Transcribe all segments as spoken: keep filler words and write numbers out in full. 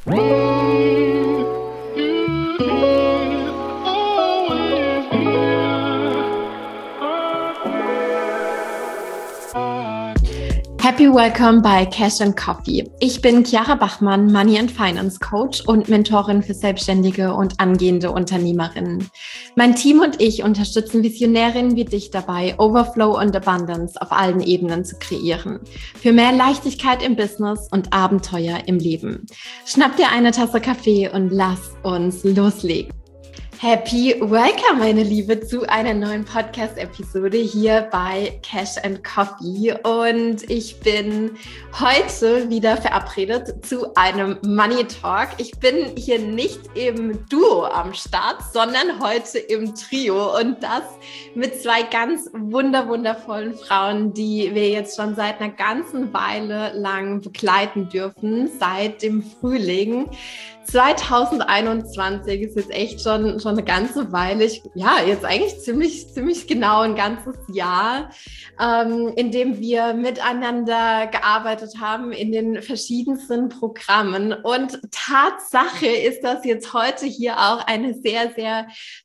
Happy Welcome bei Cash and Coffee. Ich bin Chiara Bachmann, Money and Finance Coach und Mentorin für Selbstständige und angehende Unternehmerinnen. Mein Team und ich unterstützen Visionärinnen wie dich dabei, Overflow und Abundance auf allen Ebenen zu kreieren. Für mehr Leichtigkeit im Business und Abenteuer im Leben. Schnapp dir eine Tasse Kaffee und lass uns loslegen. Happy Welcome, meine Liebe, zu einer neuen Podcast-Episode hier bei Cash and Coffee. Und ich bin heute wieder verabredet zu einem Money Talk. Ich bin hier nicht im Duo am Start, sondern heute im Trio. Und das mit zwei ganz wunder wundervollen Frauen, die wir jetzt schon seit einer ganzen Weile lang begleiten dürfen, seit dem Frühling. zwanzig einundzwanzig ist jetzt echt schon, schon eine ganze Weile, ich, ja, jetzt eigentlich ziemlich, ziemlich genau ein ganzes Jahr, ähm, in dem wir miteinander gearbeitet haben in den verschiedensten Programmen. Und Tatsache ist das jetzt heute hier auch eine sehr, sehr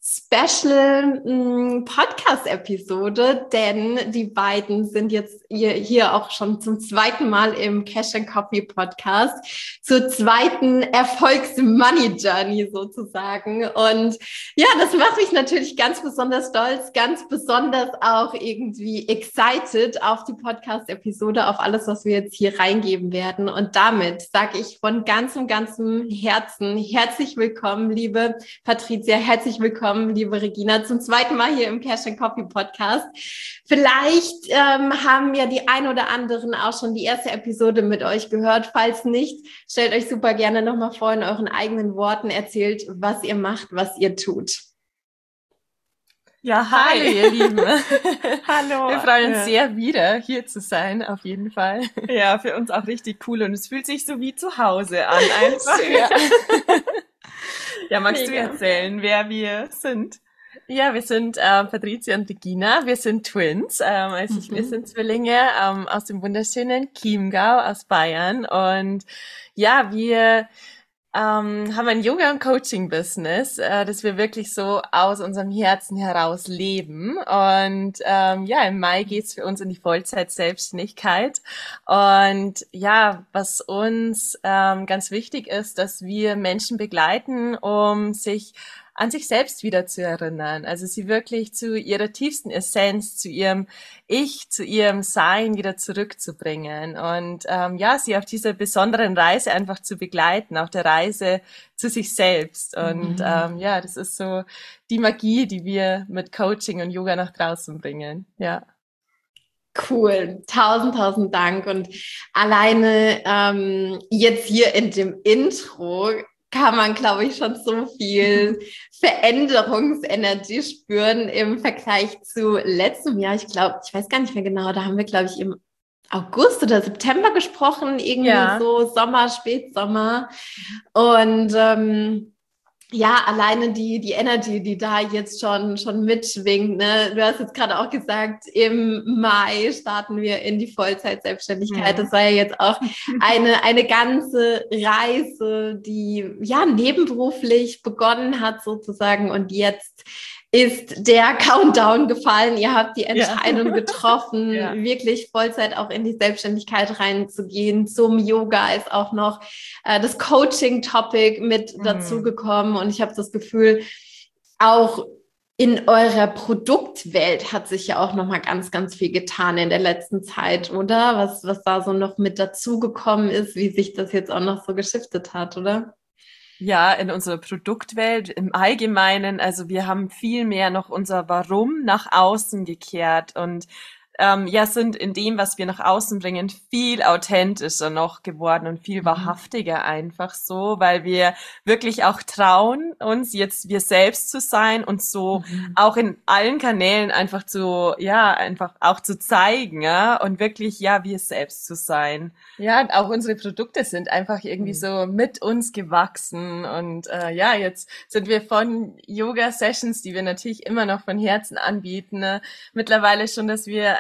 special mh, Podcast-Episode, denn die beiden sind jetzt hier, hier auch schon zum zweiten Mal im Cash and Coffee Podcast, zur zweiten Erfolgs Money Journey sozusagen. Und ja, das macht mich natürlich ganz besonders stolz, ganz besonders auch irgendwie excited auf die Podcast-Episode, auf alles, was wir jetzt hier reingeben werden. Und damit sage ich von ganzem, ganzem Herzen herzlich willkommen, liebe Patricia, herzlich willkommen, liebe Regina, zum zweiten Mal hier im Cash and Coffee Podcast. Vielleicht ähm, haben ja die ein oder anderen auch schon die erste Episode mit euch gehört. Falls nicht, stellt euch super gerne nochmal vor in euren eigenen Worten, erzählt, was ihr macht, was ihr tut. Ja, hi, hi ihr Lieben. Hallo. Wir freuen uns ja. sehr, wieder hier zu sein, auf jeden Fall. Ja, für uns auch richtig cool und es fühlt sich so wie zu Hause an einfach. Ja, ja magst Mega. du erzählen, wer wir sind? Ja, wir sind äh, Patricia und Regina, wir sind Twins, ähm, also ich, mhm. wir sind Zwillinge ähm, aus dem wunderschönen Chiemgau aus Bayern und ja, wir ähm, haben ein Yoga- und Coaching-Business, äh, das wir wirklich so aus unserem Herzen heraus leben und ähm, ja, im Mai geht's für uns in die Vollzeit-Selbstständigkeit und ja, was uns ähm, ganz wichtig ist, dass wir Menschen begleiten, um sich an sich selbst wieder zu erinnern, also sie wirklich zu ihrer tiefsten Essenz, zu ihrem Ich, zu ihrem Sein wieder zurückzubringen und ähm, ja, sie auf dieser besonderen Reise einfach zu begleiten, auf der Reise zu sich selbst und mhm. ähm, ja, das ist so die Magie, die wir mit Coaching und Yoga nach draußen bringen, ja. Cool, tausend, tausend Dank und alleine ähm, jetzt hier in dem Intro kann man, glaube ich, schon so viel Veränderungsenergie spüren im Vergleich zu letztem Jahr. Ich glaube, ich weiß gar nicht mehr genau, da haben wir, glaube ich, im August oder September gesprochen, irgendwie ja. so Sommer, Spätsommer. Und ähm, ja, alleine die die Energy, die da jetzt schon schon mitschwingt, ne? Du hast jetzt gerade auch gesagt, im Mai starten wir in die Vollzeit-Selbstständigkeit. Ja. Das war ja jetzt auch eine eine ganze Reise, die ja nebenberuflich begonnen hat sozusagen und jetzt ist der Countdown gefallen. Ihr habt die Entscheidung ja. getroffen, ja. wirklich Vollzeit auch in die Selbstständigkeit reinzugehen. Zum Yoga ist auch noch äh, das Coaching-Topic mit mhm. dazugekommen. Und ich habe das Gefühl, auch in eurer Produktwelt hat sich ja auch noch mal ganz, ganz viel getan in der letzten Zeit, oder? Was, was da so noch mit dazugekommen ist, wie sich das jetzt auch noch so geschiftet hat, oder? Ja, in unserer Produktwelt im Allgemeinen, also wir haben viel mehr noch unser Warum nach außen gekehrt und ähm, ja, sind in dem, was wir nach außen bringen, viel authentischer noch geworden und viel wahrhaftiger einfach so, weil wir wirklich auch trauen, uns jetzt wir selbst zu sein und so mhm. auch in allen Kanälen einfach zu, ja, einfach auch zu zeigen, ja, und wirklich, ja, wir selbst zu sein. Ja, und auch unsere Produkte sind einfach irgendwie mhm. so mit uns gewachsen und äh, ja, jetzt sind wir von Yoga-Sessions, die wir natürlich immer noch von Herzen anbieten, ne, mittlerweile schon, dass wir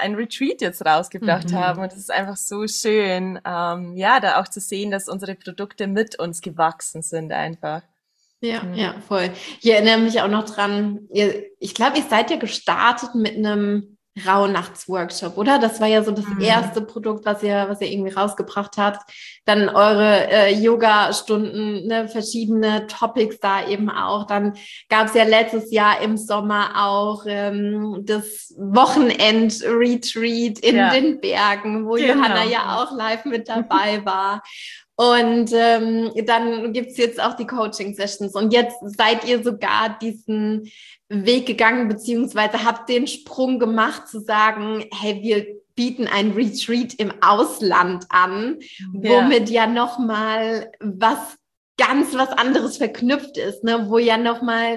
ein Retreat jetzt rausgebracht Mhm. haben. Und es ist einfach so schön, ähm, ja, da auch zu sehen, dass unsere Produkte mit uns gewachsen sind einfach. Ja, Mhm. ja, voll. Ich erinnere mich auch noch dran, ihr, ich glaube, ihr seid ja gestartet mit einem Rauhnachtsworkshop, oder? Das war ja so das Mhm. erste Produkt, was ihr, was ihr irgendwie rausgebracht habt. Dann eure äh, Yoga-Stunden, ne, verschiedene Topics da eben auch. Dann gab es ja letztes Jahr im Sommer auch ähm, das Wochenend-Retreat in Ja. den Bergen, wo Genau. Johanna ja auch live mit dabei war. Und ähm, dann gibt's jetzt auch die Coaching-Sessions. Und jetzt seid ihr sogar diesen Weg gegangen, beziehungsweise habt den Sprung gemacht, zu sagen, hey, wir bieten ein Retreat im Ausland an, womit ja, ja nochmal was ganz was anderes verknüpft ist, ne? Wo ja nochmal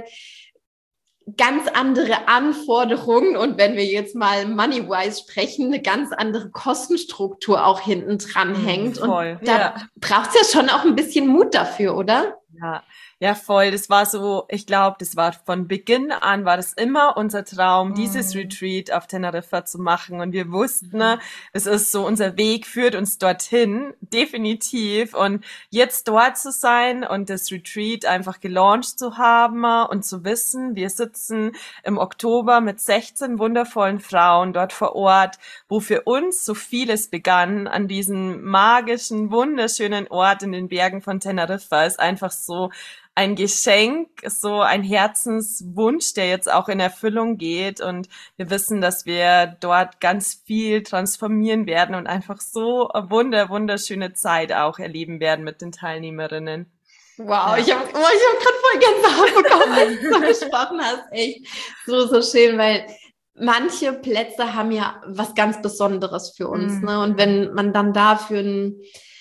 ganz andere Anforderungen und wenn wir jetzt mal money-wise sprechen, eine ganz andere Kostenstruktur auch hinten dran hängt. Voll, und da ja. braucht es ja schon auch ein bisschen Mut dafür, oder? Ja, ja, voll. Das war so, ich glaube, das war von Beginn an, war das immer unser Traum, mm. dieses Retreat auf Teneriffa zu machen. Und wir wussten, mm. es ist so, unser Weg führt uns dorthin, definitiv. Und jetzt dort zu sein und das Retreat einfach gelauncht zu haben und zu wissen, wir sitzen im Oktober mit sechzehn wundervollen Frauen dort vor Ort, wo für uns so vieles begann an diesem magischen, wunderschönen Ort in den Bergen von Teneriffa, ist einfach so ein Geschenk, so ein Herzenswunsch, der jetzt auch in Erfüllung geht. Und wir wissen, dass wir dort ganz viel transformieren werden und einfach so eine wunder, wunderschöne Zeit auch erleben werden mit den Teilnehmerinnen. Wow, ja. ich habe oh, ich hab gerade voll Gänsehaut bekommen, als du so gesprochen hast. Echt so, so schön, weil manche Plätze haben ja was ganz Besonderes für uns. Mm. Ne? Und wenn man dann da für ein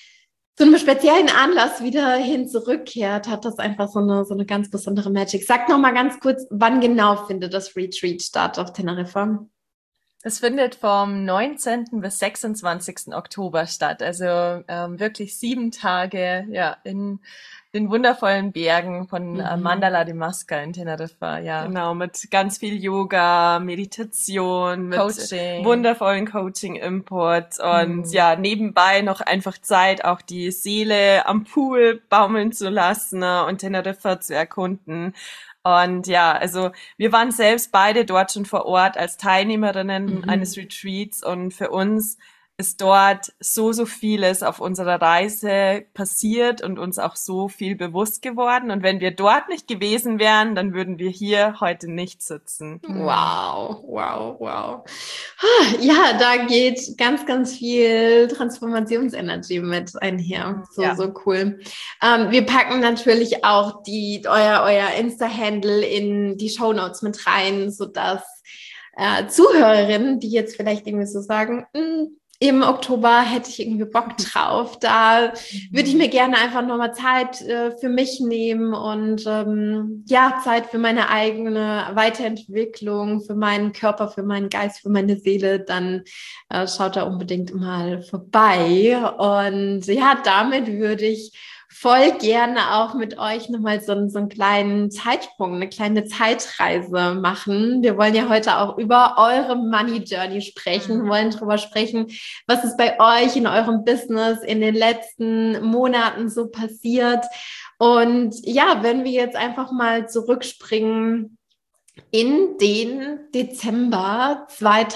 zu einem speziellen Anlass wieder hin zurückkehrt, hat das einfach so eine, so eine ganz besondere Magic. Sag noch mal ganz kurz, wann genau findet das Retreat statt auf Teneriffa? Es findet vom neunzehnten bis sechsundzwanzigsten Oktober statt. Also ähm, wirklich sieben Tage ja, in den wundervollen Bergen von mhm. äh, Mandala de Masca in Teneriffa. Ja. Genau, mit ganz viel Yoga, Meditation, mit Coaching. Wundervollen Coaching-Input und mhm. ja, nebenbei noch einfach Zeit, auch die Seele am Pool baumeln zu lassen, ne, und Teneriffa zu erkunden. Und ja, also wir waren selbst beide dort schon vor Ort als Teilnehmerinnen mhm. eines Retreats und für uns ist dort so, so vieles auf unserer Reise passiert und uns auch so viel bewusst geworden. Und wenn wir dort nicht gewesen wären, dann würden wir hier heute nicht sitzen. Wow, wow, wow. Ja, da geht ganz, ganz viel Transformationsenergie mit einher. So, ja. so cool. Ähm, wir packen natürlich auch die, euer, euer Insta-Handle in die Shownotes mit rein, sodass äh, Zuhörerinnen, die jetzt vielleicht irgendwie so sagen, mh, im Oktober hätte ich irgendwie Bock drauf. Da würde ich mir gerne einfach nochmal Zeit äh, für mich nehmen und ähm, ja, Zeit für meine eigene Weiterentwicklung, für meinen Körper, für meinen Geist, für meine Seele. Dann äh, schaut da unbedingt mal vorbei. Und ja, damit würde ich voll gerne auch mit euch nochmal so, so einen kleinen Zeitsprung, eine kleine Zeitreise machen. Wir wollen ja heute auch über eure Money Journey sprechen, mhm. wollen darüber sprechen, was ist bei euch in eurem Business in den letzten Monaten so passiert. Und ja, wenn wir jetzt einfach mal zurückspringen in den Dezember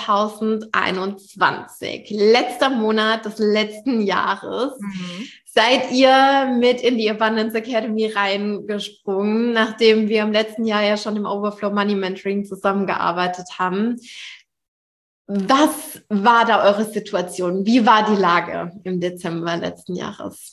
zweitausendeinundzwanzig, letzter Monat des letzten Jahres, mhm. seid ihr mit in die Abundance Academy reingesprungen, nachdem wir im letzten Jahr ja schon im Overflow Money Mentoring zusammengearbeitet haben. Was war da eure Situation? Wie war die Lage im Dezember letzten Jahres?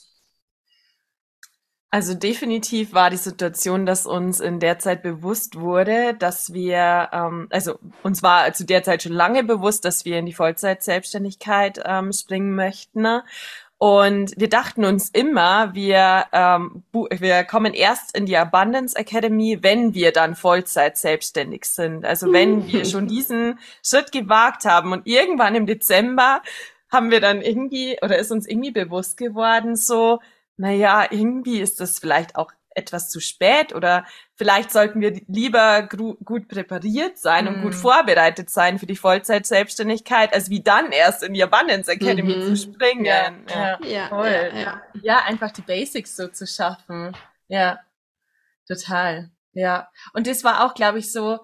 Also definitiv war die Situation, dass uns in der Zeit bewusst wurde, dass wir, ähm, also uns war zu der Zeit schon lange bewusst, dass wir in die Vollzeit-Selbstständigkeit ähm, springen möchten. Und wir dachten uns immer, wir ähm, wir kommen erst in die Abundance Academy, wenn wir dann Vollzeit selbstständig sind. Also wenn wir schon diesen Schritt gewagt haben. Und irgendwann im Dezember haben wir dann irgendwie, oder ist uns irgendwie bewusst geworden, so, naja, irgendwie ist das vielleicht auch etwas zu spät oder vielleicht sollten wir lieber gru- gut präpariert sein mm. und gut vorbereitet sein für die Vollzeit-Selbstständigkeit, als wie dann erst in die Abundance Academy mm-hmm. zu springen. Ja, ja, ja, ja, voll. Ja, ja. ja, einfach die Basics so zu schaffen. Ja, total. Ja, und das war auch, glaube ich, so,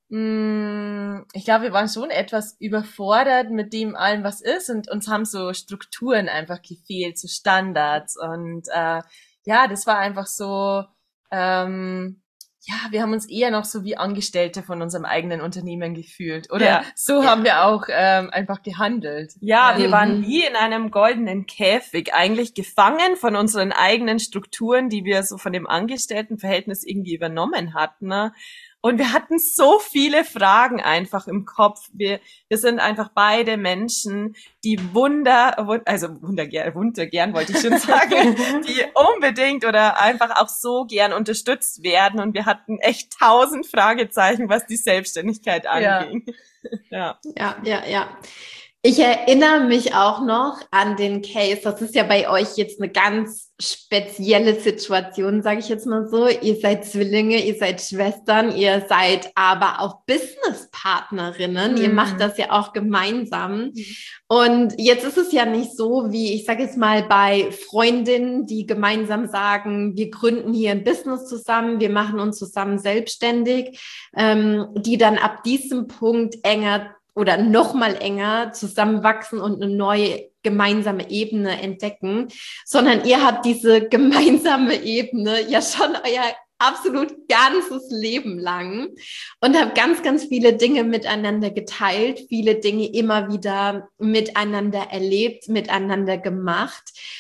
mh, ich glaube, wir waren schon etwas überfordert mit dem allem, was ist, und uns haben so Strukturen einfach gefehlt, so Standards, und äh, ja, das war einfach so, ähm, ja, wir haben uns eher noch so wie Angestellte von unserem eigenen Unternehmen gefühlt, oder? Ja. So ja. haben wir auch ähm, einfach gehandelt. Ja, ja, wir waren wie in einem goldenen Käfig, eigentlich gefangen von unseren eigenen Strukturen, die wir so von dem Angestelltenverhältnis irgendwie übernommen hatten, ne? Und wir hatten so viele Fragen einfach im Kopf. Wir, wir sind einfach beide Menschen, die wunder, also wundergern, wundergern wollte ich schon sagen, die unbedingt oder einfach auch so gern unterstützt werden. Und wir hatten echt tausend Fragezeichen, was die Selbstständigkeit anging. Ja, ja, ja. ja. Ich erinnere mich auch noch an den Case, das ist ja bei euch jetzt eine ganz spezielle Situation, sage ich jetzt mal so. Ihr seid Zwillinge, ihr seid Schwestern, ihr seid aber auch Businesspartnerinnen. Mhm. Ihr macht das ja auch gemeinsam. Mhm. Und jetzt ist es ja nicht so, wie, ich sage jetzt mal, bei Freundinnen, die gemeinsam sagen, wir gründen hier ein Business zusammen, wir machen uns zusammen selbstständig, ähm, die dann ab diesem Punkt enger oder noch mal enger zusammenwachsen und eine neue gemeinsame Ebene entdecken, sondern ihr habt diese gemeinsame Ebene ja schon euer absolut ganzes Leben lang und habt ganz, ganz viele Dinge miteinander geteilt, viele Dinge immer wieder miteinander erlebt, miteinander gemacht.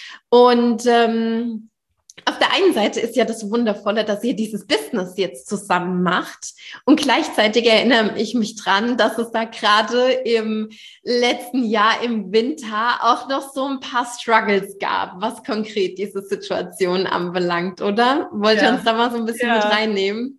Und ähm, auf der einen Seite ist ja das Wundervolle, dass ihr dieses Business jetzt zusammen macht, und gleichzeitig erinnere ich mich dran, dass es da gerade im letzten Jahr im Winter auch noch so ein paar Struggles gab, was konkret diese Situation anbelangt, oder? Wollt ihr ja. uns da mal so ein bisschen ja. mit reinnehmen?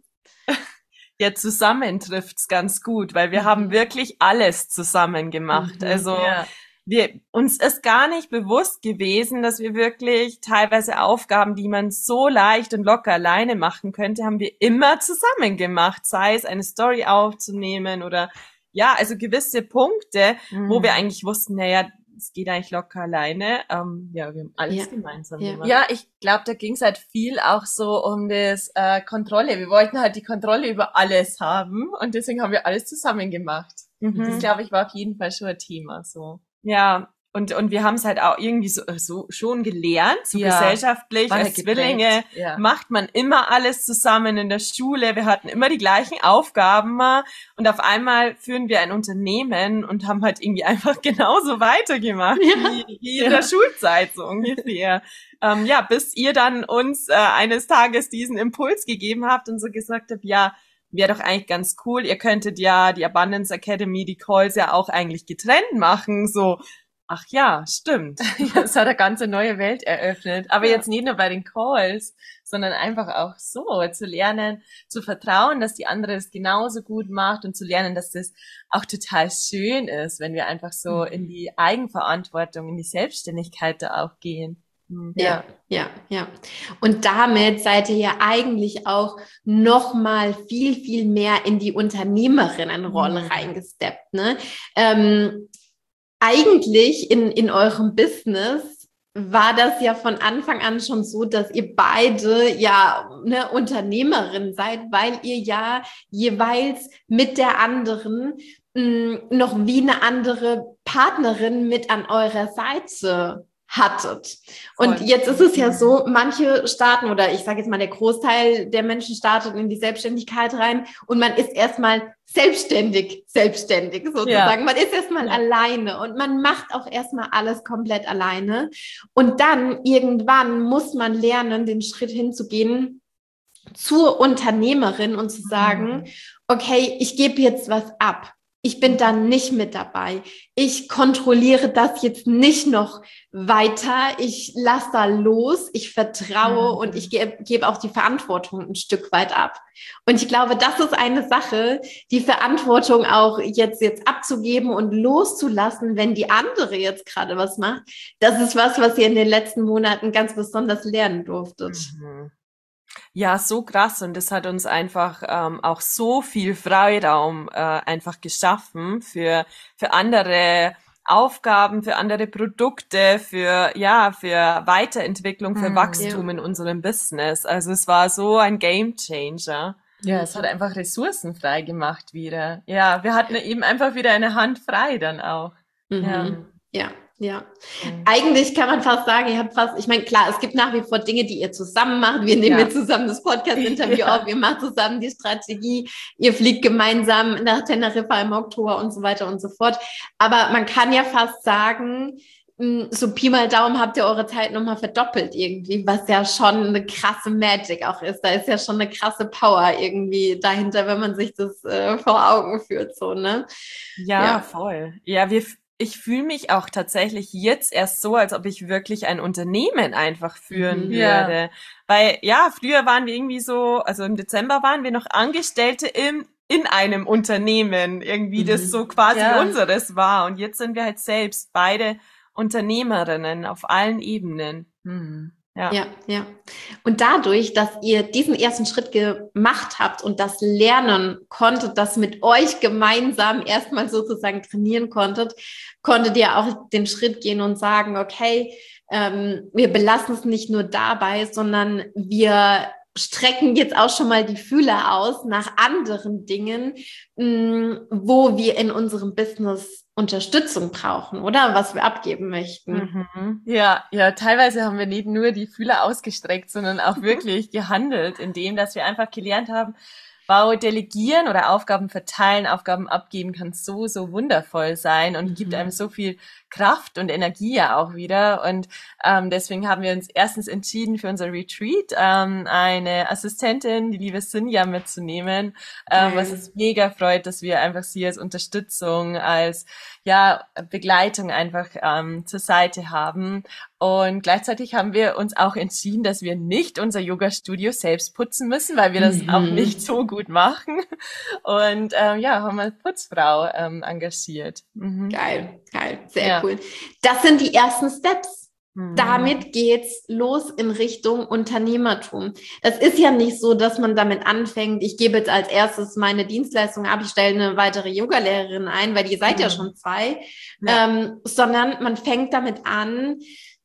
Ja, zusammen trifft's ganz gut, weil wir mhm. haben wirklich alles zusammen gemacht. Mhm. Also ja. Wir, uns ist gar nicht bewusst gewesen, dass wir wirklich teilweise Aufgaben, die man so leicht und locker alleine machen könnte, haben wir immer zusammen gemacht, sei es eine Story aufzunehmen oder ja, also gewisse Punkte, mhm. wo wir eigentlich wussten, naja, es geht eigentlich locker alleine. Ähm, ja, wir haben alles ja. gemeinsam ja. gemacht. Ja, ich glaube, da ging es halt viel auch so um das äh, Kontrolle. Wir wollten halt die Kontrolle über alles haben, und deswegen haben wir alles zusammen gemacht. Mhm. Das, glaube ich, war auf jeden Fall schon ein Thema so. Ja, und und wir haben es halt auch irgendwie so, so schon gelernt, so ja, gesellschaftlich, als Zwillinge ja. macht man immer alles zusammen in der Schule, wir hatten immer die gleichen Aufgaben, und auf einmal führen wir ein Unternehmen und haben halt irgendwie einfach genauso weitergemacht, ja. wie, wie in ja. der Schulzeit, so ungefähr. ähm, ja, bis ihr dann uns äh, eines Tages diesen Impuls gegeben habt und so gesagt habt, ja, wäre doch eigentlich ganz cool, ihr könntet ja die Abundance Academy, die Calls ja auch eigentlich getrennt machen, so, ach ja, stimmt. Ja, es hat eine ganze neue Welt eröffnet, aber ja. jetzt nicht nur bei den Calls, sondern einfach auch so, zu lernen, zu vertrauen, dass die andere es genauso gut macht, und zu lernen, dass das auch total schön ist, wenn wir einfach so mhm. in die Eigenverantwortung, in die Selbstständigkeit da auch gehen. Ja, ja, ja. Und damit seid ihr ja eigentlich auch noch mal viel, viel mehr in die Unternehmerinnenrolle mhm. reingesteppt, ne? Ähm, eigentlich in, in eurem Business war das ja von Anfang an schon so, dass ihr beide ja eine Unternehmerin seid, weil ihr ja jeweils mit der anderen mh, noch wie eine andere Partnerin mit an eurer Seite hattet. Und Voll. Jetzt ist es ja so, manche starten, oder ich sage jetzt mal, der Großteil der Menschen startet in die Selbstständigkeit rein und man ist erstmal selbstständig, selbstständig sozusagen. Ja. Man ist erstmal ja. alleine und man macht auch erstmal alles komplett alleine. Und dann irgendwann muss man lernen, den Schritt hinzugehen zur Unternehmerin und zu sagen, mhm. okay, ich gebe jetzt was ab. Ich bin da nicht mit dabei. Ich kontrolliere das jetzt nicht noch weiter. Ich lasse da los. Ich vertraue mhm. und ich gebe geb auch die Verantwortung ein Stück weit ab. Und ich glaube, das ist eine Sache, die Verantwortung auch jetzt, jetzt abzugeben und loszulassen, wenn die andere jetzt gerade was macht. Das ist was, was ihr in den letzten Monaten ganz besonders lernen durftet. Mhm. Ja, so krass und das hat uns einfach ähm, auch so viel Freiraum äh, einfach geschaffen für für andere Aufgaben, für andere Produkte, für ja, für Weiterentwicklung, für Mhm. Wachstum Ja. in unserem Business. Also es war so ein Game Changer. Ja, es hat einfach Ressourcen frei gemacht wieder. Ja, wir hatten eben einfach wieder eine Hand frei dann auch. Mhm. Ja. Ja, ja. Mhm. Eigentlich kann man fast sagen, ihr habt fast, ich meine, klar, es gibt nach wie vor Dinge, die ihr zusammen macht. Wir nehmen Ja. jetzt zusammen das Podcast-Interview Ja. auf, ihr macht zusammen die Strategie, ihr fliegt gemeinsam nach Teneriffa im Oktober und so weiter und so fort. Aber man kann ja fast sagen, mh, so Pi mal Daumen habt ihr eure Zeit nochmal verdoppelt irgendwie, was ja schon eine krasse Magic auch ist. Da ist ja schon eine krasse Power irgendwie dahinter, wenn man sich das äh, vor Augen führt, so, ne? Ja, Ja. voll. Ja, wir, ich fühle mich auch tatsächlich jetzt erst so, als ob ich wirklich ein Unternehmen einfach führen Mhm. Ja. würde. Weil, ja, früher waren wir irgendwie so, also im Dezember waren wir noch Angestellte im, in einem Unternehmen, irgendwie, Mhm. das so quasi Ja. unseres war. Und jetzt sind wir halt selbst beide Unternehmerinnen auf allen Ebenen. Mhm. Ja. Ja, ja. Und dadurch, dass ihr diesen ersten Schritt gemacht habt und das lernen konntet, das mit euch gemeinsam erstmal sozusagen trainieren konntet, konntet ihr auch den Schritt gehen und sagen, okay, ähm, wir belassen es nicht nur dabei, sondern wir strecken jetzt auch schon mal die Fühler aus nach anderen Dingen, mh, wo wir in unserem Business Unterstützung brauchen, oder? Was wir abgeben möchten. Mhm. Ja, ja, teilweise haben wir nicht nur die Fühler ausgestreckt, sondern auch wirklich gehandelt, indem, dass wir einfach gelernt haben, wow, delegieren oder Aufgaben verteilen, Aufgaben abgeben kann so, so wundervoll sein und Mhm. gibt einem so viel Kraft und Energie ja auch wieder. Und ähm, deswegen haben wir uns erstens entschieden, für unser Retreat ähm, eine Assistentin, die liebe Sinja, mitzunehmen, ähm, was uns mega freut, dass wir einfach sie als Unterstützung, als ja Begleitung einfach ähm, zur Seite haben. Und gleichzeitig haben wir uns auch entschieden, dass wir nicht unser Yoga-Studio selbst putzen müssen, weil wir das Mhm. auch nicht so gut machen. Und ähm, ja, haben eine Putzfrau ähm, engagiert. Mhm. Geil, geil, sehr Ja. cool. Das sind die ersten Steps. Mhm. Damit geht's los in Richtung Unternehmertum. Das ist ja nicht so, dass man damit anfängt, ich gebe jetzt als erstes meine Dienstleistung ab, ich stelle eine weitere Yogalehrerin ein, weil ihr seid ja Mhm. schon zwei, Ja. ähm, sondern man fängt damit an,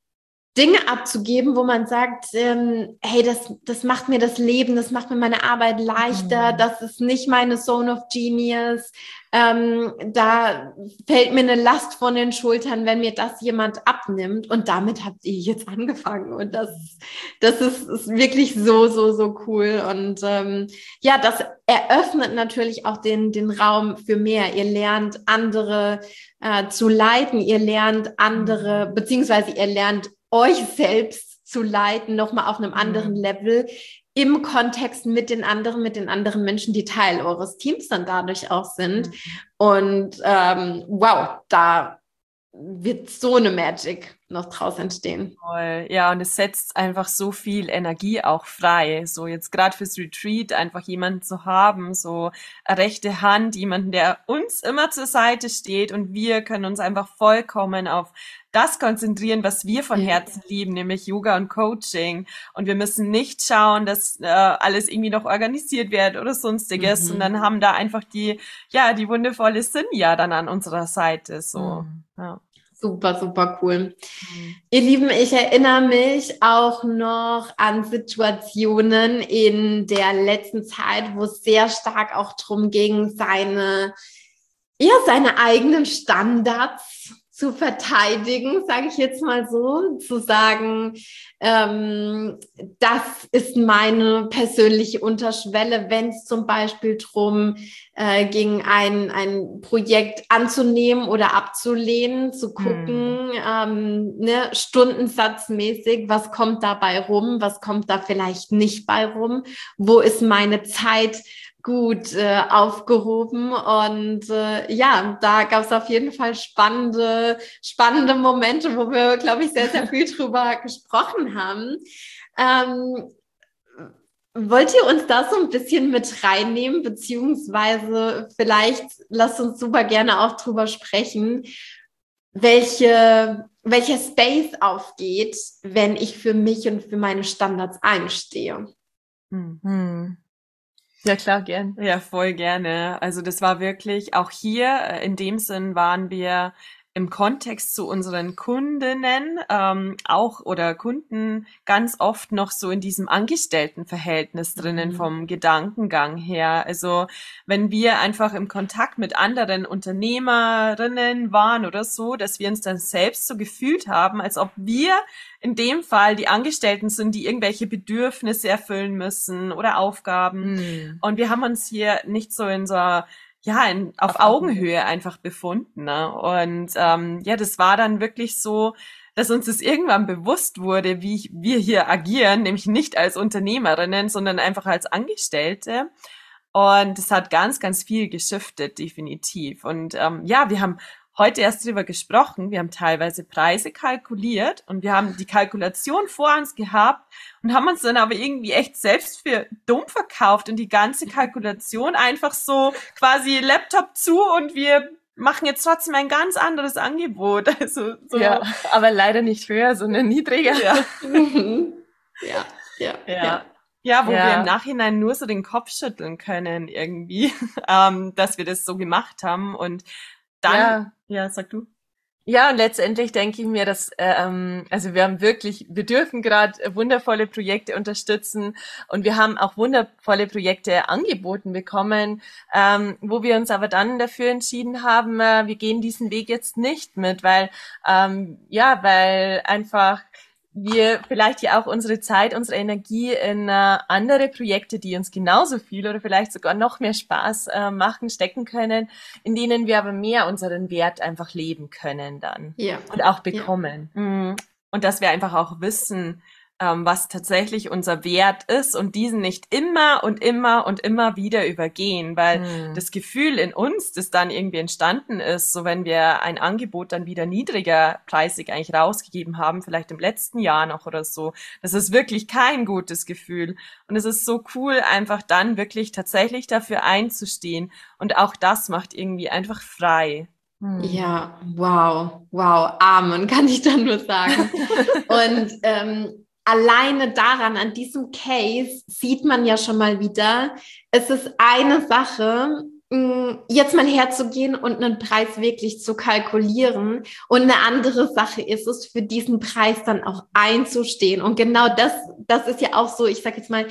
Dinge abzugeben, wo man sagt, ähm, hey, das, das macht mir das Leben, das macht mir meine Arbeit leichter, Mhm. das ist nicht meine Zone of Genius, ähm, da fällt mir eine Last von den Schultern, wenn mir das jemand abnimmt, und damit habt ihr jetzt angefangen, und das, das ist, ist wirklich so, so, so cool, und ähm, ja, das eröffnet natürlich auch den, den Raum für mehr. Ihr lernt andere äh, zu leiten, ihr lernt andere, beziehungsweise ihr lernt euch selbst zu leiten, nochmal auf einem anderen Mhm. Level, im Kontext mit den anderen, mit den anderen Menschen, die Teil eures Teams dann dadurch auch sind. Mhm. Und ähm, wow, da wird so eine Magic noch draus entstehen. Voll. Ja, und es setzt einfach so viel Energie auch frei. So jetzt gerade fürs Retreat einfach jemanden zu haben, so eine rechte Hand, jemanden, der uns immer zur Seite steht, und wir können uns einfach vollkommen auf das konzentrieren, was wir von Ja. Herzen lieben, nämlich Yoga und Coaching. Und wir müssen nicht schauen, dass äh, alles irgendwie noch organisiert wird oder sonstiges, Mhm. sondern haben da einfach die, ja, die wundervolle Sinja dann an unserer Seite. So. Mhm. Ja. Super, super cool. Ihr Lieben, ich erinnere mich auch noch an Situationen in der letzten Zeit, wo es sehr stark auch darum ging, seine, ja, seine eigenen Standards zu verteidigen, sage ich jetzt mal so, zu sagen, ähm, das ist meine persönliche Unterschwelle, wenn es zum Beispiel drum äh, ging, ein, ein Projekt anzunehmen oder abzulehnen, zu gucken, hm. ähm, ne, stundensatzmäßig, was kommt dabei rum, was kommt da vielleicht nicht bei rum, wo ist meine Zeit gut äh, aufgehoben, und äh, ja, da gab es auf jeden Fall spannende, spannende Momente, wo wir, glaube ich, sehr, sehr viel drüber gesprochen haben. Ähm, wollt ihr uns da so ein bisschen mit reinnehmen, beziehungsweise vielleicht lasst uns super gerne auch drüber sprechen, welche, welcher Space aufgeht, wenn ich für mich und für meine Standards einstehe? Mhm. Ja, klar, gern. Ja, voll gerne. Also das war wirklich, auch hier in dem Sinn waren wir im Kontext zu unseren Kundinnen ähm, auch oder Kunden ganz oft noch so in diesem Angestelltenverhältnis drinnen mhm. vom Gedankengang her. Also wenn wir einfach im Kontakt mit anderen Unternehmerinnen waren oder so, dass wir uns dann selbst so gefühlt haben, als ob wir in dem Fall die Angestellten sind, die irgendwelche Bedürfnisse erfüllen müssen oder Aufgaben. Mhm. Und wir haben uns hier nicht so in so ja, in, auf, auf Augenhöhe einfach befunden. Ne? Und ähm, ja, das war dann wirklich so, dass uns das irgendwann bewusst wurde, wie wir hier agieren, nämlich nicht als Unternehmerinnen, sondern einfach als Angestellte. Und es hat ganz, ganz viel geschiftet, definitiv. Und ähm, ja, wir haben heute erst drüber gesprochen. Wir haben teilweise Preise kalkuliert und wir haben die Kalkulation vor uns gehabt und haben uns dann aber irgendwie echt selbst für dumm verkauft und die ganze Kalkulation einfach so quasi Laptop zu und wir machen jetzt trotzdem ein ganz anderes Angebot. Also so. Ja, aber leider nicht höher, sondern niedriger. Ja, ja, ja, ja. ja. Ja, wo ja. wir im Nachhinein nur so den Kopf schütteln können irgendwie, ähm, dass wir das so gemacht haben und dann, ja, ja, sag du. Ja, und letztendlich denke ich mir, dass, ähm, also wir haben wirklich, wir dürfen gerade wundervolle Projekte unterstützen und wir haben auch wundervolle Projekte angeboten bekommen, ähm, wo wir uns aber dann dafür entschieden haben, äh, wir gehen diesen Weg jetzt nicht mit, weil, ähm, ja, weil einfach wir vielleicht ja auch unsere Zeit, unsere Energie in äh, andere Projekte, die uns genauso viel oder vielleicht sogar noch mehr Spaß äh, machen, stecken können, in denen wir aber mehr unseren Wert einfach leben können dann ja. und auch bekommen. Ja. Mhm. Und dass wir einfach auch wissen, ähm, was tatsächlich unser Wert ist und diesen nicht immer und immer und immer wieder übergehen, weil mhm. das Gefühl in uns, das dann irgendwie entstanden ist, so wenn wir ein Angebot dann wieder niedriger preisig eigentlich rausgegeben haben, vielleicht im letzten Jahr noch oder so, das ist wirklich kein gutes Gefühl und es ist so cool, einfach dann wirklich tatsächlich dafür einzustehen und auch das macht irgendwie einfach frei. Ja, wow, wow, Amen, kann ich dann nur sagen. Und ähm, alleine daran, an diesem Case, sieht man ja schon mal wieder, es ist eine Sache, jetzt mal herzugehen und einen Preis wirklich zu kalkulieren und eine andere Sache ist es, für diesen Preis dann auch einzustehen. Und genau das, das ist ja auch so, ich sag jetzt mal,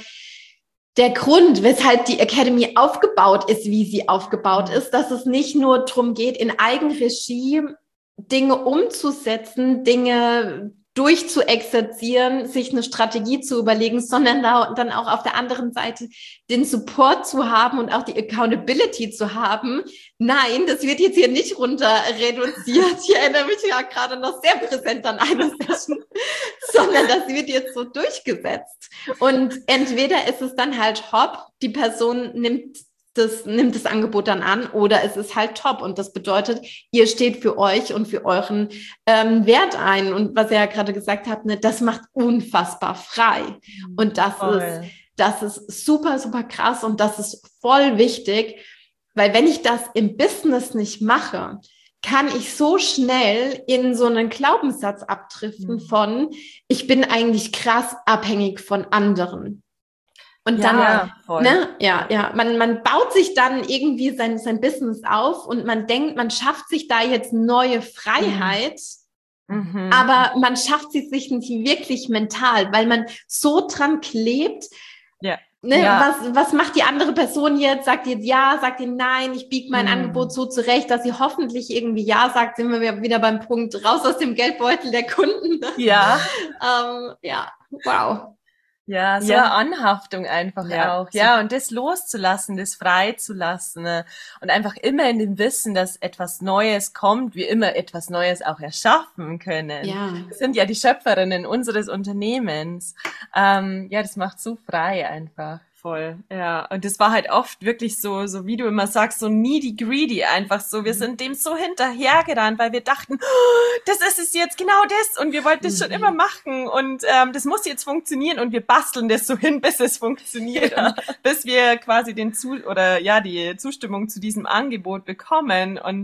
der Grund, weshalb die Academy aufgebaut ist, wie sie aufgebaut ist, dass es nicht nur darum geht, in Eigenregie Dinge umzusetzen, Dinge durchzuexerzieren, sich eine Strategie zu überlegen, sondern da, dann auch auf der anderen Seite den Support zu haben und auch die Accountability zu haben. Nein, das wird jetzt hier nicht runter reduziert. Ich erinnere mich ja gerade noch sehr präsent an eine Session, sondern das wird jetzt so durchgesetzt. Und entweder ist es dann halt hopp, die Person nimmt das, nimmt das Angebot dann an oder es ist halt top. Und das bedeutet, ihr steht für euch und für euren ähm, Wert ein. Und was er ja gerade gesagt hat, ne, das macht unfassbar frei. Und das Voll. ist, das ist super, super krass und das ist voll wichtig, weil wenn ich das im Business nicht mache, kann ich so schnell in so einen Glaubenssatz abdriften mhm. von, ich bin eigentlich krass abhängig von anderen. Und dann, ja, voll. ne, ja, ja, man, man baut sich dann irgendwie sein, sein Business auf und man denkt, man schafft sich da jetzt neue Freiheit, mhm. aber man schafft sie sich nicht wirklich mental, weil man so dran klebt. Ja. Ne, ja. was, was macht die andere Person jetzt? Sagt die jetzt ja, sagt die nein, ich biege mein mhm. Angebot so zurecht, dass sie hoffentlich irgendwie ja sagt, sind wir wieder beim Punkt raus aus dem Geldbeutel der Kunden. Ja. ähm, ja, wow. Ja, so ja. eine Anhaftung einfach ja. auch. Ja, und das loszulassen, das frei zu lassen ne? Und einfach immer in dem Wissen, dass etwas Neues kommt, wir immer etwas Neues auch erschaffen können. Ja. Wir sind ja die Schöpferinnen unseres Unternehmens. Ähm, ja, das macht so frei einfach. Voll, ja. Und das war halt oft wirklich so, so wie du immer sagst, so needy greedy einfach so. Wir sind dem so hinterhergerannt, weil wir dachten, oh, das ist es jetzt, genau das. Und wir wollten das mhm. schon immer machen und ähm, das muss jetzt funktionieren und wir basteln das so hin, bis es funktioniert. Ja. Und bis wir quasi den Zu- oder ja die Zustimmung zu diesem Angebot bekommen. Und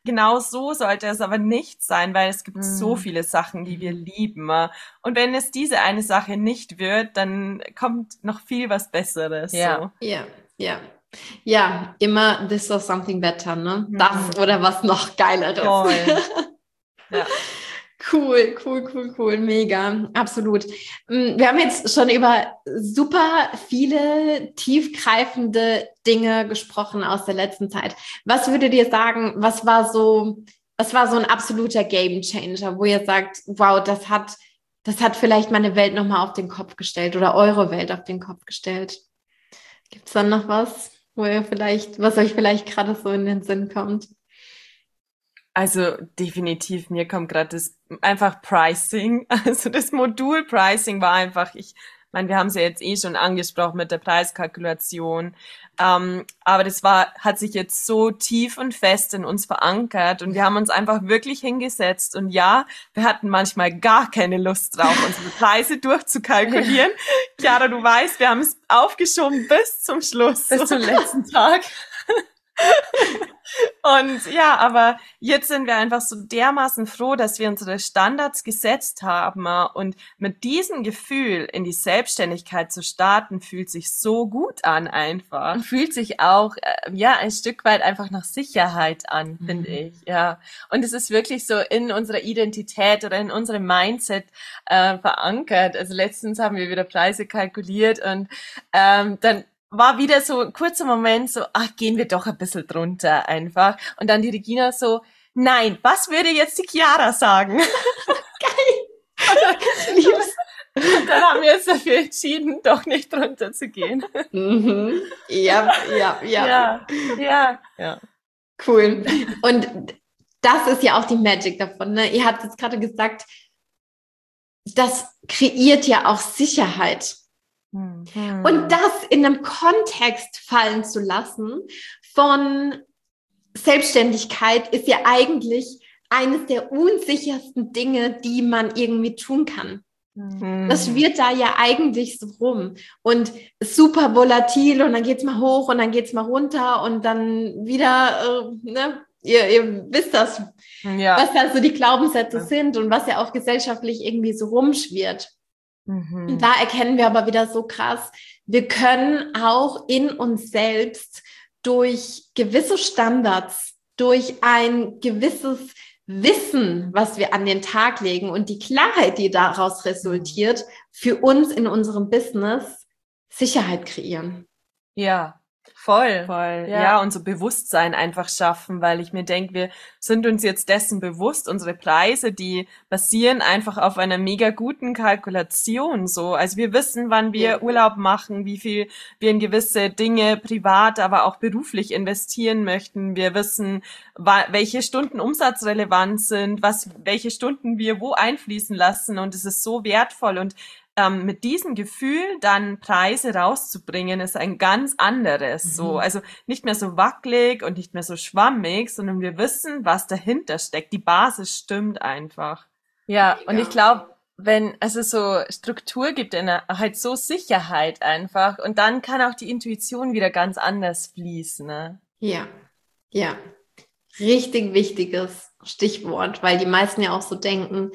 genau so sollte es aber nicht sein, weil es gibt mm. so viele Sachen, die wir lieben. Und wenn es diese eine Sache nicht wird, dann kommt noch viel was Besseres. Ja, so. ja, ja. Ja, immer this or something better, ne? Das mm. oder was noch Geileres. Toll. Ja. Cool, cool, cool, cool, mega, absolut. Wir haben jetzt schon über super viele tiefgreifende Dinge gesprochen aus der letzten Zeit. Was würdet ihr sagen, was war so, was war so ein absoluter Gamechanger, wo ihr sagt, wow, das hat, das hat vielleicht meine Welt nochmal auf den Kopf gestellt oder eure Welt auf den Kopf gestellt? Gibt's dann noch was, wo ihr vielleicht, was euch vielleicht gerade so in den Sinn kommt? Also definitiv, mir kommt gerade das einfach Pricing, also das Modul Pricing war einfach, ich meine, wir haben es ja jetzt eh schon angesprochen mit der Preiskalkulation, ähm, aber das war, hat sich jetzt so tief und fest in uns verankert und wir haben uns einfach wirklich hingesetzt und ja, wir hatten manchmal gar keine Lust drauf, unsere Preise durchzukalkulieren. Chiara, du weißt, wir haben es aufgeschoben bis zum Schluss. Bis zum letzten Tag. Und ja, aber jetzt sind wir einfach so dermaßen froh, dass wir unsere Standards gesetzt haben und mit diesem Gefühl in die Selbstständigkeit zu starten, fühlt sich so gut an einfach. Und fühlt sich auch, äh, ja, ein Stück weit einfach nach Sicherheit an, mhm. finde ich, ja. Und es ist wirklich so in unserer Identität oder in unserem Mindset äh, verankert. Also letztens haben wir wieder Preise kalkuliert und ähm, dann war wieder so ein kurzer Moment so, ach, gehen wir doch ein bisschen drunter einfach. Und dann die Regina so, nein, was würde jetzt die Chiara sagen? Geil. Und dann, und dann haben wir uns dafür entschieden, doch nicht drunter zu gehen. Mhm. Ja, ja, ja. Ja, ja, ja. Cool. Und das ist ja auch die Magic davon, ne? Ihr habt jetzt gerade gesagt, das kreiert ja auch Sicherheit. Mhm. Und das in einem Kontext fallen zu lassen von Selbstständigkeit ist ja eigentlich eines der unsichersten Dinge, die man irgendwie tun kann. Mhm. Das schwirrt da ja eigentlich so rum und super volatil und dann geht's mal hoch und dann geht's mal runter und dann wieder, äh, ne? Ihr, ihr wisst das, ja. Was da so die Glaubenssätze ja. sind und was ja auch gesellschaftlich irgendwie so rumschwirrt. Mhm. Und da erkennen wir aber wieder so krass, wir können auch in uns selbst durch gewisse Standards, durch ein gewisses Wissen, was wir an den Tag legen und die Klarheit, die daraus resultiert, für uns in unserem Business Sicherheit kreieren. Ja. Voll, voll. Ja. ja, und so Bewusstsein einfach schaffen, weil ich mir denke, wir sind uns jetzt dessen bewusst, unsere Preise, die basieren einfach auf einer mega guten Kalkulation, so. Also wir wissen, wann wir ja. Urlaub machen, wie viel wir in gewisse Dinge privat, aber auch beruflich investieren möchten. Wir wissen, welche Stunden umsatzrelevant sind, was, welche Stunden wir wo einfließen lassen und es ist so wertvoll und Ähm, mit diesem Gefühl dann Preise rauszubringen, ist ein ganz anderes, mhm. so, also nicht mehr so wackelig und nicht mehr so schwammig, sondern wir wissen, was dahinter steckt. Die Basis stimmt einfach. Ja, und ich glaube, wenn also so Struktur gibt, in einer, halt so Sicherheit einfach und dann kann auch die Intuition wieder ganz anders fließen, ne? Ja, ja, richtig wichtiges Stichwort, weil die meisten ja auch so denken,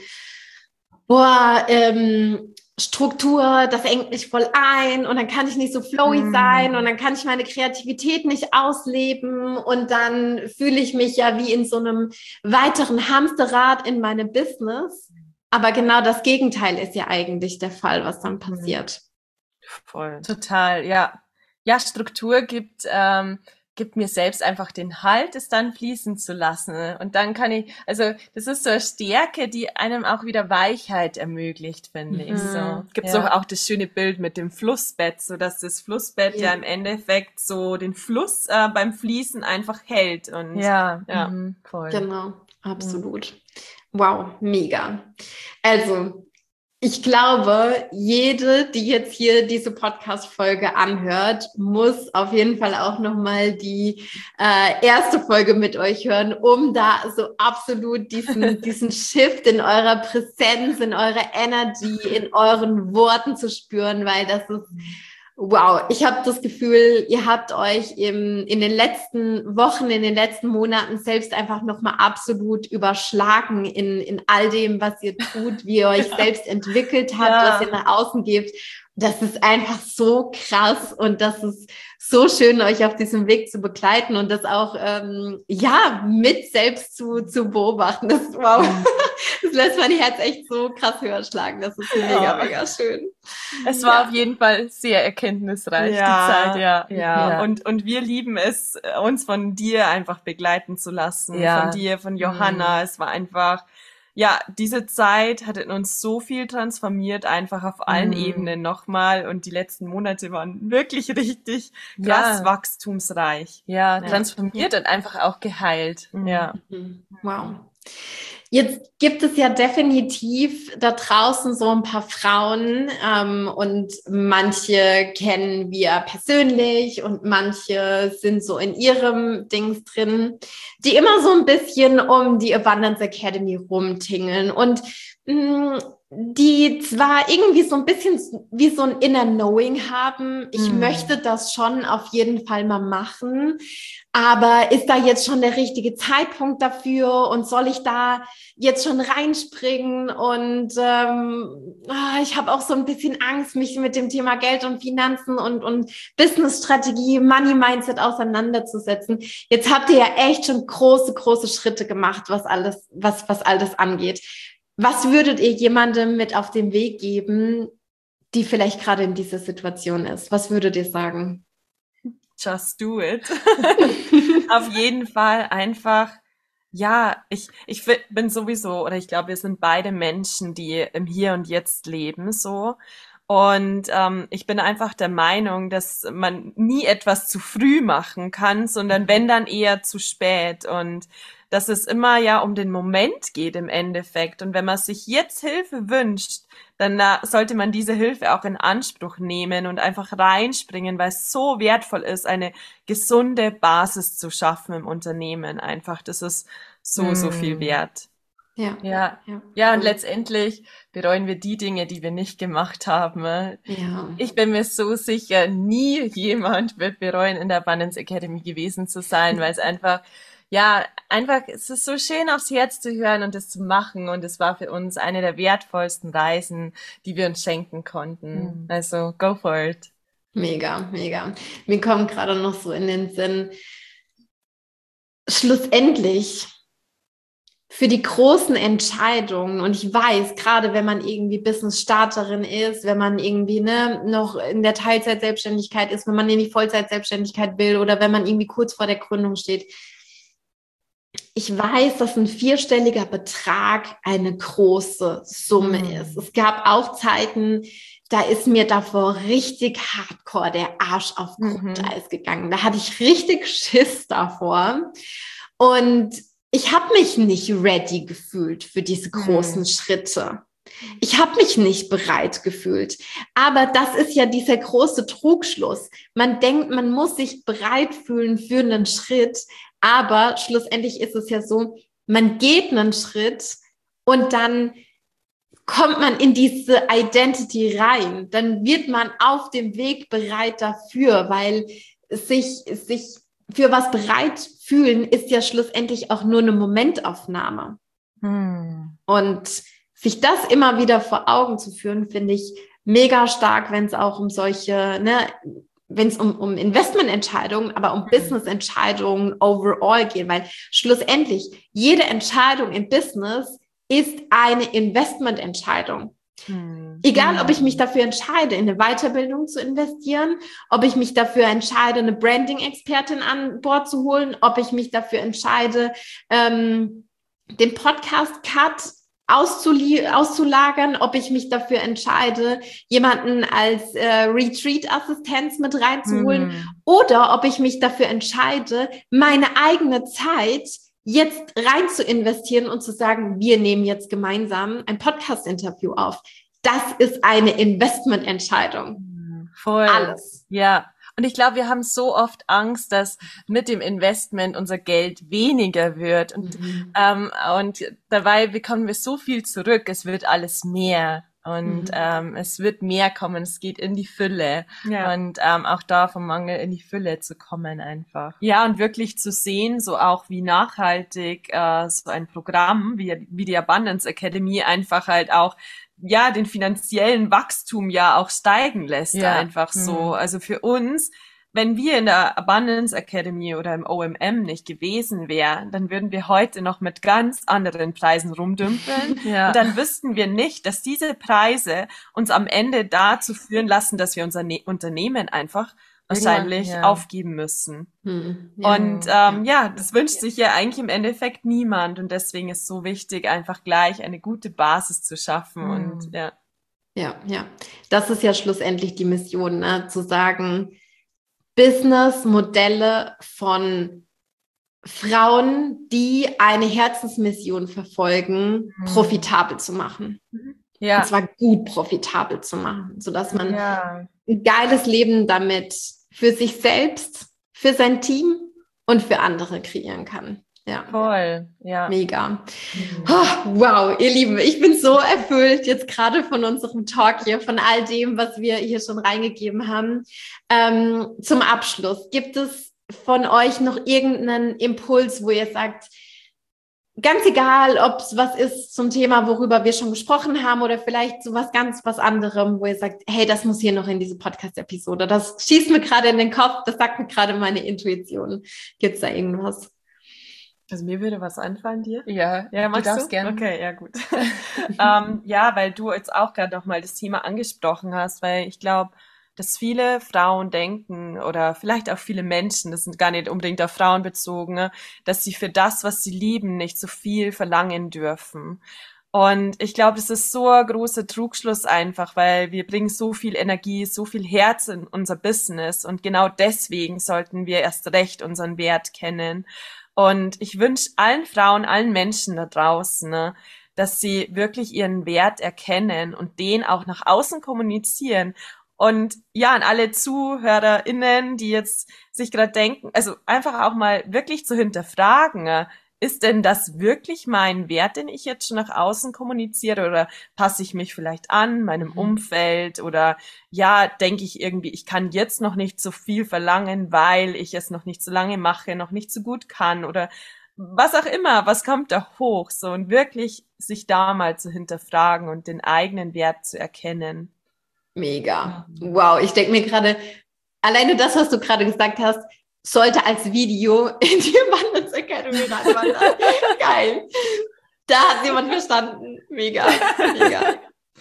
boah, ähm, Struktur, das engt mich voll ein und dann kann ich nicht so flowy mm. sein und dann kann ich meine Kreativität nicht ausleben und dann fühle ich mich ja wie in so einem weiteren Hamsterrad in meinem Business. Aber genau das Gegenteil ist ja eigentlich der Fall, was dann passiert. Voll. Total, ja. Ja, Struktur gibt ähm, gibt mir selbst einfach den Halt, es dann fließen zu lassen. Und dann kann ich, also das ist so eine Stärke, die einem auch wieder Weichheit ermöglicht, finde mhm. ich. So gibt es ja. auch das schöne Bild mit dem Flussbett, so dass das Flussbett ja, ja im Endeffekt so den Fluss äh, beim Fließen einfach hält. Und ja, ja mhm. voll. Genau, absolut. Mhm. Wow, mega. Also ich glaube, jede, die jetzt hier diese Podcast-Folge anhört, muss auf jeden Fall auch nochmal die äh, erste Folge mit euch hören, um da so absolut diesen, diesen Shift in eurer Präsenz, in eurer Energy, in euren Worten zu spüren, weil das ist, Wow, ich habe das Gefühl, ihr habt euch im, in den letzten Wochen, in den letzten Monaten selbst einfach nochmal absolut überschlagen in, in all dem, was ihr tut, wie ihr euch selbst entwickelt habt, ja. was ihr nach außen gebt. Das ist einfach so krass und das ist so schön, euch auf diesem Weg zu begleiten und das auch ähm, ja mit selbst zu, zu beobachten. Das, wow, das lässt mein Herz echt so krass höher schlagen. Das ist mega, oh. mega schön. Es war ja. auf jeden Fall sehr erkenntnisreich, ja, die Zeit, ja. Ja, ja. Und, und wir lieben es, uns von dir einfach begleiten zu lassen, ja. von dir, von Johanna. Mhm. Es war einfach... Ja, diese Zeit hat in uns so viel transformiert, einfach auf allen mm. Ebenen nochmal. Und die letzten Monate waren wirklich richtig krass ja. wachstumsreich. Ja, transformiert ja. und einfach auch geheilt. Mm. Ja. Wow. Jetzt gibt es ja definitiv da draußen so ein paar Frauen ähm, und manche kennen wir persönlich und manche sind so in ihrem Dings drin, die immer so ein bisschen um die Abundance Academy rumtingeln und mh, die zwar irgendwie so ein bisschen wie so ein Inner Knowing haben, ich mm. möchte das schon auf jeden Fall mal machen, aber ist da jetzt schon der richtige Zeitpunkt dafür und soll ich da jetzt schon reinspringen und ähm, oh, ich habe auch so ein bisschen Angst, mich mit dem Thema Geld und Finanzen und, und Business-Strategie, Money-Mindset auseinanderzusetzen. Jetzt habt ihr ja echt schon große, große Schritte gemacht, was alles, was, was alles angeht. Was würdet ihr jemandem mit auf den Weg geben, die vielleicht gerade in dieser Situation ist? Was würdet ihr sagen? Just do it. Auf jeden Fall einfach, ja, ich, ich bin sowieso, oder ich glaube, wir sind beide Menschen, die im Hier und Jetzt leben, so. Und ähm, ich bin einfach der Meinung, dass man nie etwas zu früh machen kann, sondern wenn, dann eher zu spät. Und dass es immer ja um den Moment geht im Endeffekt. Und wenn man sich jetzt Hilfe wünscht, dann na, sollte man diese Hilfe auch in Anspruch nehmen und einfach reinspringen, weil es so wertvoll ist, eine gesunde Basis zu schaffen im Unternehmen. Einfach, das ist so, mm. so viel wert. Ja. Ja, ja, ja, und letztendlich bereuen wir die Dinge, die wir nicht gemacht haben. Ja. Ich bin mir so sicher, nie jemand wird bereuen, in der Abundance Academy gewesen zu sein, weil es einfach, ja, einfach, es ist so schön aufs Herz zu hören und das zu machen und es war für uns eine der wertvollsten Reisen, die wir uns schenken konnten. Mhm. Also, go for it. Mega, mega. Mir kommt gerade noch so in den Sinn, schlussendlich für die großen Entscheidungen, und ich weiß, gerade wenn man irgendwie Business-Starterin ist, wenn man irgendwie ne, noch in der Teilzeit-Selbstständigkeit ist, wenn man in die Vollzeit-Selbstständigkeit will oder wenn man irgendwie kurz vor der Gründung steht, ich weiß, dass ein vierstelliger Betrag eine große Summe mhm. ist. Es gab auch Zeiten, da ist mir davor richtig hardcore der Arsch auf Grundeis mhm. gegangen. Da hatte ich richtig Schiss davor. Und ich habe mich nicht ready gefühlt für diese großen mhm. Schritte. Ich habe mich nicht bereit gefühlt. Aber das ist ja dieser große Trugschluss. Man denkt, man muss sich bereit fühlen für einen Schritt. Aber schlussendlich ist es ja so, man geht einen Schritt und dann kommt man in diese Identity rein. Dann wird man auf dem Weg bereit dafür, weil sich, sich für was bereit fühlen ist ja schlussendlich auch nur eine Momentaufnahme. Hm. Und sich das immer wieder vor Augen zu führen, finde ich mega stark, wenn es auch um solche, ne, wenn es um, um Investmententscheidungen, aber um mhm. Business-Entscheidungen overall geht, weil schlussendlich jede Entscheidung im Business ist eine Investmententscheidung. Mhm. Egal, ob ich mich dafür entscheide, in eine Weiterbildung zu investieren, ob ich mich dafür entscheide, eine Branding-Expertin an Bord zu holen, ob ich mich dafür entscheide, ähm, den Podcast-Cut auszulagern, ob ich mich dafür entscheide, jemanden als äh, Retreat-Assistenz mit reinzuholen mm. oder ob ich mich dafür entscheide, meine eigene Zeit jetzt rein zu investieren und zu sagen, wir nehmen jetzt gemeinsam ein Podcast-Interview auf. Das ist eine Investmententscheidung. Voll. Alles. Ja. Und ich glaube, wir haben so oft Angst, dass mit dem Investment unser Geld weniger wird. Und, mhm. ähm, und dabei bekommen wir so viel zurück. Es wird alles mehr. Und mhm. ähm, es wird mehr kommen, es geht in die Fülle. Ja. Und ähm, auch da vom Mangel in die Fülle zu kommen einfach. Ja, und wirklich zu sehen, so auch wie nachhaltig äh, so ein Programm wie, wie die Abundance Academy einfach halt auch ja den finanziellen Wachstum ja auch steigen lässt, ja. einfach so. Mhm. Also für uns, wenn wir in der Abundance Academy oder im O M M nicht gewesen wären, dann würden wir heute noch mit ganz anderen Preisen rumdümpeln. Ja. Und dann wüssten wir nicht, dass diese Preise uns am Ende dazu führen lassen, dass wir unser ne- Unternehmen einfach wahrscheinlich ja. aufgeben müssen. Hm. Ja. Und ähm, ja. ja, das wünscht sich ja eigentlich im Endeffekt niemand. Und deswegen ist es so wichtig, einfach gleich eine gute Basis zu schaffen. Hm. Und ja. Ja, ja. Das ist ja schlussendlich die Mission, ne? Zu sagen, Business-Modelle von Frauen, die eine Herzensmission verfolgen, mhm. profitabel zu machen. Ja. Und zwar gut profitabel zu machen, sodass man ja. ein geiles Leben damit für sich selbst, für sein Team und für andere kreieren kann. Ja. Voll, ja. Mega. Mhm. Oh, wow, ihr Lieben, ich bin so erfüllt jetzt gerade von unserem Talk hier, von all dem, was wir hier schon reingegeben haben. Ähm, zum Abschluss, gibt es von euch noch irgendeinen Impuls, wo ihr sagt, ganz egal, ob es was ist zum Thema, worüber wir schon gesprochen haben oder vielleicht so was ganz was anderem, wo ihr sagt, hey, das muss hier noch in diese Podcast-Episode, das schießt mir gerade in den Kopf, das sagt mir gerade meine Intuition. Gibt es da irgendwas? Also mir würde was einfallen dir. Ja, ja, du darfst gerne. Okay, ja gut. ähm, ja, weil du jetzt auch gerade noch mal das Thema angesprochen hast, weil ich glaube, dass viele Frauen denken oder vielleicht auch viele Menschen, das sind gar nicht unbedingt auf Frauen bezogen, dass sie für das, was sie lieben, nicht so viel verlangen dürfen. Und ich glaube, das ist so ein großer Trugschluss einfach, weil wir bringen so viel Energie, so viel Herz in unser Business und genau deswegen sollten wir erst recht unseren Wert kennen. Und ich wünsche allen Frauen, allen Menschen da draußen, ne, dass sie wirklich ihren Wert erkennen und den auch nach außen kommunizieren. Und ja, an alle ZuhörerInnen, die jetzt sich gerade denken, also einfach auch mal wirklich zu hinterfragen, ist denn das wirklich mein Wert, den ich jetzt schon nach außen kommuniziere, oder passe ich mich vielleicht an meinem Umfeld, oder ja, denke ich irgendwie, ich kann jetzt noch nicht so viel verlangen, weil ich es noch nicht so lange mache, noch nicht so gut kann, oder was auch immer, was kommt da hoch, so, und wirklich sich da mal zu hinterfragen und den eigenen Wert zu erkennen. Mega. Wow, ich denke mir gerade, alleine das, was du gerade gesagt hast, sollte als Video in die Abundance Academy reinwandern. Geil. Da hat jemand verstanden. Mega, mega.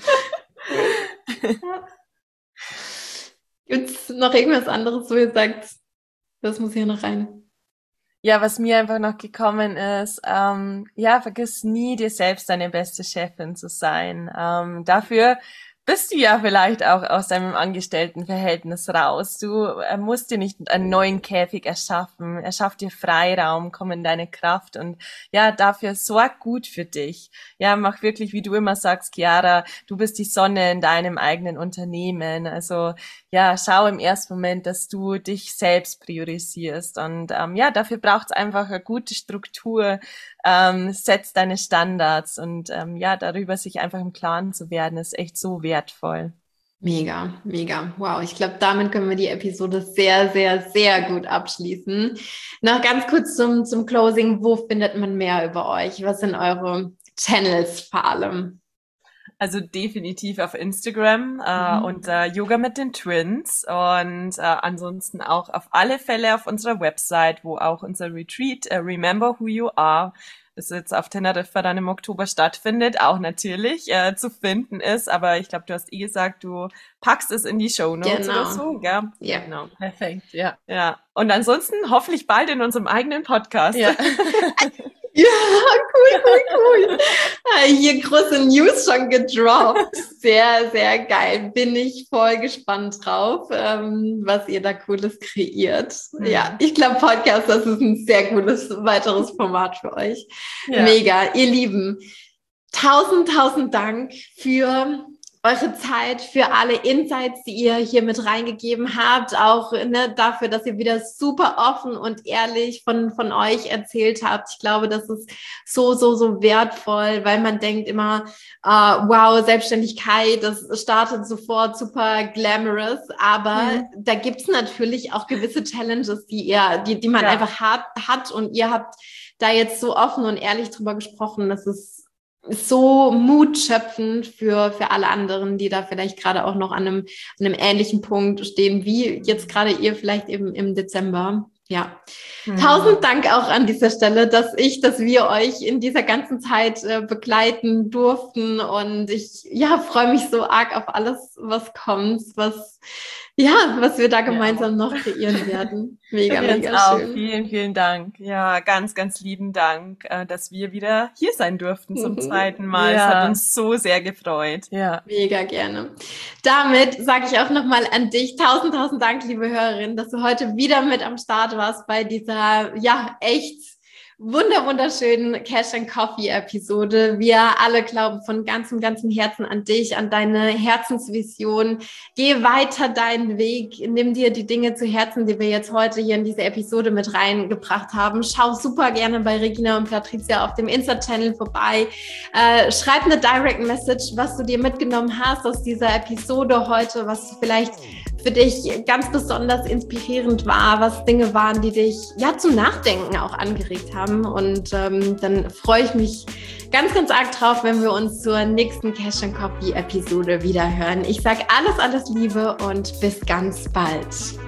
Gibt's noch irgendwas anderes, wo ihr sagt, das muss hier noch rein? Ja, was mir einfach noch gekommen ist, ähm, ja, vergiss nie, dir selbst deine beste Chefin zu sein. Ähm, dafür bist du ja vielleicht auch aus deinem Angestelltenverhältnis raus. Du äh, musst dir nicht einen neuen Käfig erschaffen. Erschaff dir Freiraum, komm in deine Kraft und ja, dafür sorg gut für dich. Ja, mach wirklich, wie du immer sagst, Chiara, du bist die Sonne in deinem eigenen Unternehmen. Also ja, schau im ersten Moment, dass du dich selbst priorisierst. Und ähm, ja, dafür braucht es einfach eine gute Struktur. Ähm, setz deine Standards und ähm, ja, darüber sich einfach im Klaren zu werden, ist echt so wertvoll. Mega, mega. Wow, ich glaube, damit können wir die Episode sehr, sehr, sehr gut abschließen. Noch ganz kurz zum, zum Closing. Wo findet man mehr über euch? Was sind eure Channels vor allem? Also definitiv auf Instagram äh, mhm. unter Yoga mit den Twins und äh, ansonsten auch auf alle Fälle auf unserer Website, wo auch unser Retreat äh, Remember Who You Are, das jetzt auf Teneriffa dann im Oktober stattfindet, auch natürlich äh, zu finden ist. Aber ich glaube, du hast eh gesagt, du packst es in die Shownotes genau. oder so, gell? Ja, genau. Perfekt, ja. Ja. Und ansonsten hoffentlich bald in unserem eigenen Podcast. Ja. Ja, cool, cool, cool. Hier große News schon gedroppt. Sehr, sehr geil. Bin ich voll gespannt drauf, ähm, was ihr da Cooles kreiert. Mhm. Ja, ich glaube, Podcast, das ist ein sehr cooles weiteres Format für euch. Ja. Mega. Ihr Lieben, tausend, tausend Dank für eure Zeit, für alle Insights, die ihr hier mit reingegeben habt, auch ne, dafür, dass ihr wieder super offen und ehrlich von, von euch erzählt habt. Ich glaube, das ist so, so, so wertvoll, weil man denkt immer, uh, wow, Selbstständigkeit, das startet sofort super glamorous, aber mhm. da gibt's natürlich auch gewisse Challenges, die ihr, die, die man ja. einfach hat, hat und ihr habt da jetzt so offen und ehrlich drüber gesprochen, das ist so mutschöpfend für, für alle anderen, die da vielleicht gerade auch noch an einem, an einem ähnlichen Punkt stehen, wie jetzt gerade ihr vielleicht eben im Dezember. Ja, mhm. tausend Dank auch an dieser Stelle, dass ich, dass wir euch in dieser ganzen Zeit äh, begleiten durften und ich, ja, freue mich so arg auf alles, was kommt, was, ja, was wir da gemeinsam ja. noch kreieren werden. Mega, mega auch. schön. Vielen, vielen Dank. Ja, ganz, ganz lieben Dank, äh, dass wir wieder hier sein durften zum mhm. zweiten Mal. Es ja. hat uns so sehr gefreut. Ja, mega gerne. Damit sage ich auch nochmal an dich tausend, tausend Dank, liebe Hörerin, dass du heute wieder mit am Start warst bei dieser, ja, echt wunder, wunderschönen Cash and Coffee Episode. Wir alle glauben von ganzem, ganzem Herzen an dich, an deine Herzensvision. Geh weiter deinen Weg. Nimm dir die Dinge zu Herzen, die wir jetzt heute hier in diese Episode mit reingebracht haben. Schau super gerne bei Regina und Patricia auf dem Insta-Channel vorbei. Äh, schreib eine Direct Message, was du dir mitgenommen hast aus dieser Episode heute, was vielleicht für dich ganz besonders inspirierend war, was Dinge waren, die dich ja zum Nachdenken auch angeregt haben. Und ähm, dann freue ich mich ganz, ganz arg drauf, wenn wir uns zur nächsten Cash and Coffee Episode wieder hören. Ich sage alles, alles Liebe und bis ganz bald.